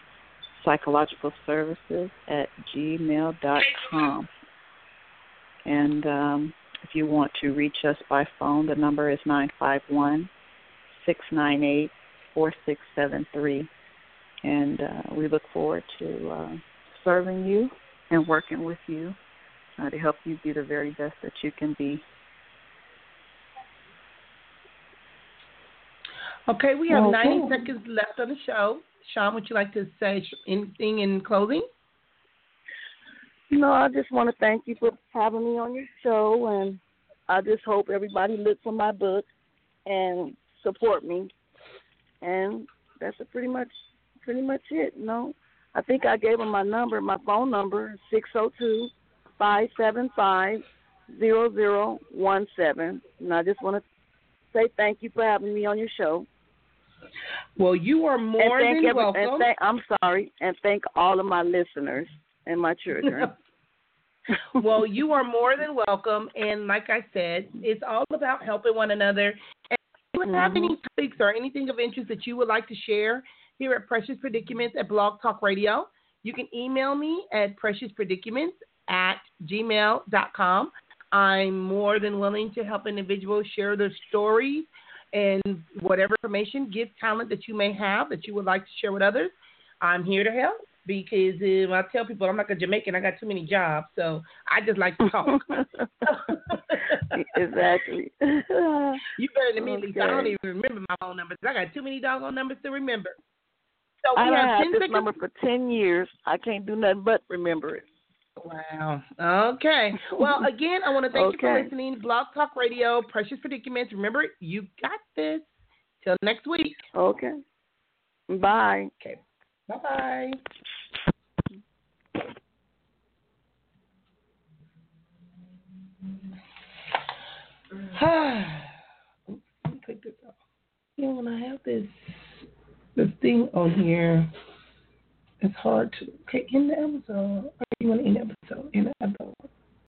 Speaker 3: psychologicalservices@gmail.com. And if you want to reach us by phone, the number is 951-698-4673. And we look forward to serving you and working with you to help you be the very best that you can be.
Speaker 2: Okay, we have 90 seconds left on the show. Sean, would you like to say anything in closing?
Speaker 4: No, I just want to thank you for having me on your show, and I just hope everybody looks on my book and support me. And that's pretty much it. No, I think I gave them my phone number, 602-575-0017. And I just want to say thank you for having me on your show.
Speaker 2: Well, you are more than welcome.
Speaker 4: And thank all of my listeners and my children.
Speaker 2: Well, you are more than welcome. And like I said, it's all about helping one another. And if you have any topics or anything of interest that you would like to share here at Precious Predicaments at Blog Talk Radio, you can email me at preciouspredicaments@gmail.com. I'm more than willing to help individuals share their stories and whatever information, gift, talent that you may have that you would like to share with others. I'm here to help because I tell people I'm like a Jamaican. I got too many jobs, so I just like to talk.
Speaker 4: Exactly.
Speaker 2: You better than me, Lisa. I don't even remember my phone numbers. I got too many doggone numbers to remember. So we
Speaker 4: I
Speaker 2: have
Speaker 4: had
Speaker 2: 10
Speaker 4: this
Speaker 2: seconds.
Speaker 4: number for 10 years. I can't do nothing but remember it.
Speaker 2: Wow. Okay. Well, again, I want to thank you for listening. Blog Talk Radio, Precious Predicaments. Remember, you got this. Till next week.
Speaker 4: Okay. Bye.
Speaker 2: Okay. Bye-bye. Oops, let me take this off. You know, when I have this thing on here, it's hard to. Okay, in the episode. Or you want to end the episode? In the episode.